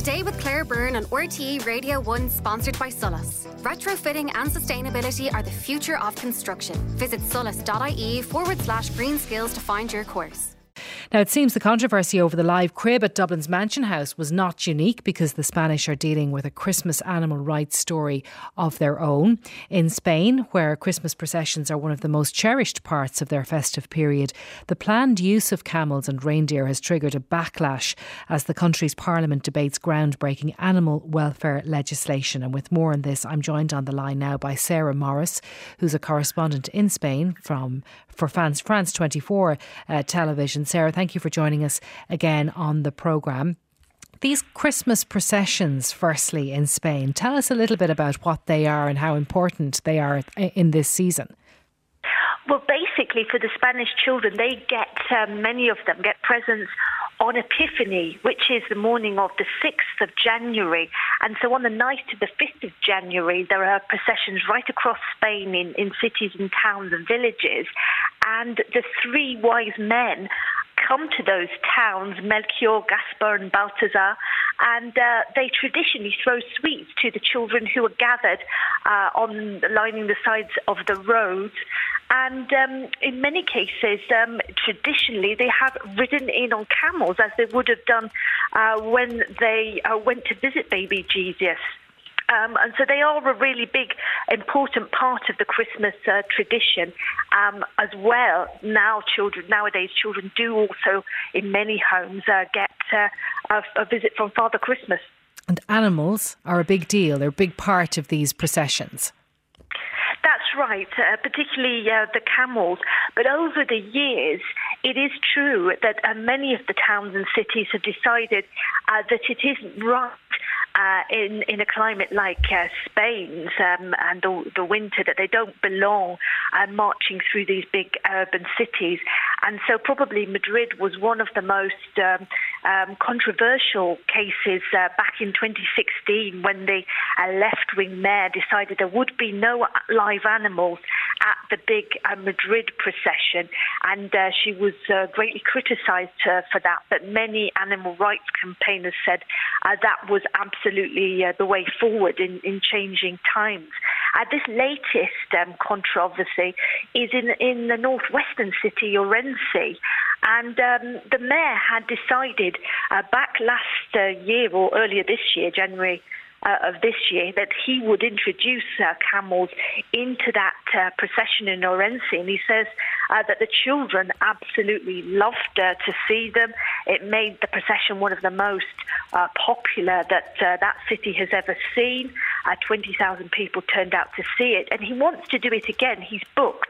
Today with Claire Byrne on RTE Radio 1, sponsored by Sullus. Retrofitting and sustainability are the future of construction. Visit sullus.ie/green skills to find your course. Now, it seems the controversy over the live crib at Dublin's Mansion House was not unique because the Spanish are dealing with a Christmas animal rights story of their own. In Spain, where Christmas processions are one of the most cherished parts of their festive period, the planned use of camels and reindeer has triggered a backlash as the country's parliament debates groundbreaking animal welfare legislation. And with more on this, I'm joined on the line now by Sarah Morris, who's a correspondent in Spain for France 24 television. Sarah, thank you for joining us again on the programme. These Christmas processions, firstly, in Spain, tell us a little bit about what they are and how important they are in this season. Well, basically, for the Spanish children, they get, many of them get presents on Epiphany, which is the morning of the 6th of January. And so on the night of the 5th of January, there are processions right across Spain in cities and towns and villages. And the three wise men come to those towns, Melchior, Gaspar and Balthazar, and they traditionally throw sweets to the children who are gathered lining the sides of the roads. And in many cases, traditionally, they have ridden in on camels, as they would have done when they went to visit baby Jesus. And so they are a really big, important part of the Christmas tradition as well. Nowadays, children do also, in many homes, get a visit from Father Christmas. And animals are a big deal. They're a big part of these processions. That's right, particularly the camels. But over the years, it is true that many of the towns and cities have decided that it isn't right in a climate like Spain's and the winter, that they don't belong marching through these big urban cities. And so probably Madrid was one of the most controversial cases back in 2016 when the left-wing mayor decided there would be no live animals at the big Madrid procession. And she was greatly criticised for that. But many animal rights campaigners said that was absolutely the way forward in changing times. This latest controversy is in the northwestern city, Orense. And the mayor had decided back last year or earlier this year, January of this year, that he would introduce camels into that procession in Orense. And he says that the children absolutely loved to see them. It made the procession one of the most popular that city has ever seen. 20,000 people turned out to see it. And he wants to do it again. He's booked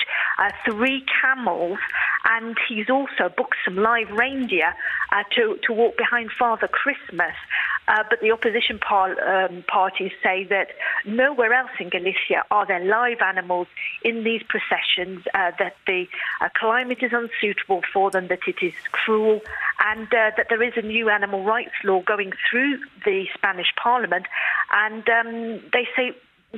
3 camels, and he's also booked some live reindeer to walk behind Father Christmas. But the opposition parties say that nowhere else in Galicia are there live animals in these processions, that the climate is unsuitable for them, that it is cruel, and that there is a new animal rights law going through the Spanish Parliament. And they say,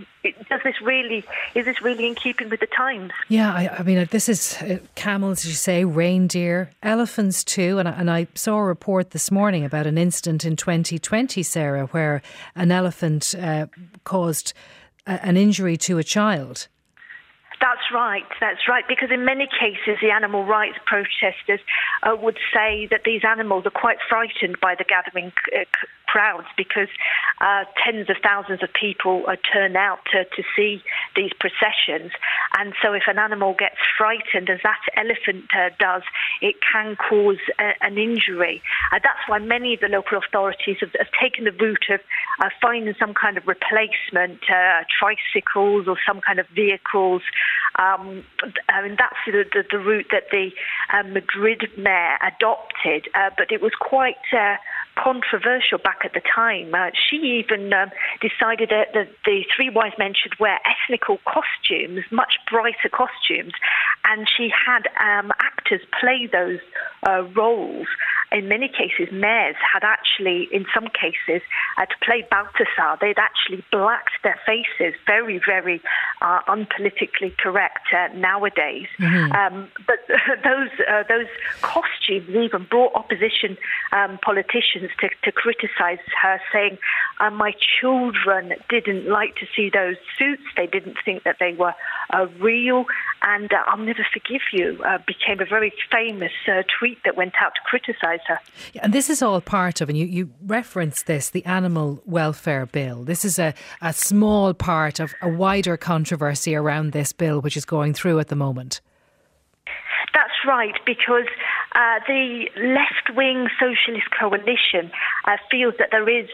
is this really in keeping with the times? Yeah, I mean, this is camels, as you say, reindeer, elephants too. And I saw a report this morning about an incident in 2020, Sarah, where an elephant caused an injury to a child. That's right, because in many cases the animal rights protesters would say that these animals are quite frightened by the gathering crowds, because tens of thousands of people turn out to see these processions. And so if an animal gets frightened, as that elephant does, it can cause an injury. That's why many of the local authorities have taken the route of finding some kind of replacement, tricycles or some kind of vehicles. And that's the route that the Madrid mayor adopted, but it was quite controversial back at the time. She even decided that the 3 wise men should wear ethnical costumes, much brighter costumes, and she had actors play those roles. in many cases, mayors had actually, in some cases, to play Balthasar, they'd actually blacked their faces, very, very unpolitically correct nowadays. But those costumes even brought opposition politicians to criticise her, saying, my children didn't like to see those suits, they didn't think that they were real, and I'll never forgive you became a very famous tweet that went out to criticise her. Yeah, and this is all part of, and you referenced this, the Animal Welfare Bill. This is a small part of a wider controversy around this bill which is going through at the moment. That's right, because the left-wing socialist coalition feels that there is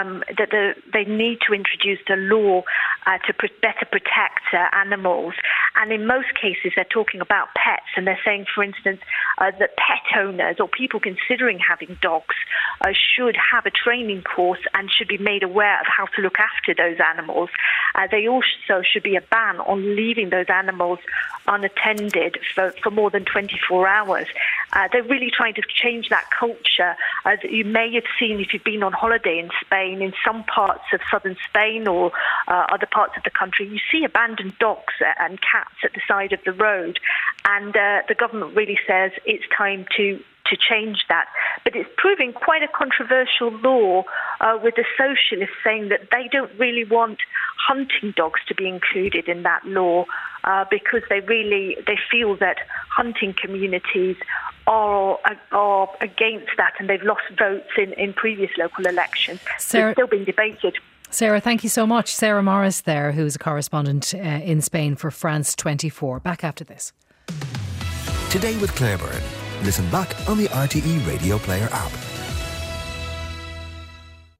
they need to introduce a law to better protect animals, and in most cases they're talking about pets, and they're saying, for instance, that pet owners or people considering having dogs should have a training course and should be made aware of how to look after those animals. They also should be a ban on leaving those animals unattended for more than 24 hours. They're really trying to change that culture. As you may have seen if you've been on holiday in Spain, in some parts of southern Spain or other parts of the country, you see abandoned dogs and cats at the side of the road. And the government really says it's time to change that. But it's proving quite a controversial law with the socialists saying that they don't really want hunting dogs to be included in that law because they feel that hunting communities are against that, and they've lost votes in previous local elections. So it's still being debated. Sarah, thank you so much. Sarah Morris there, who's a correspondent in Spain for France 24. Back after this. Today with Claire Byrne. Listen back on the RTE Radio Player app.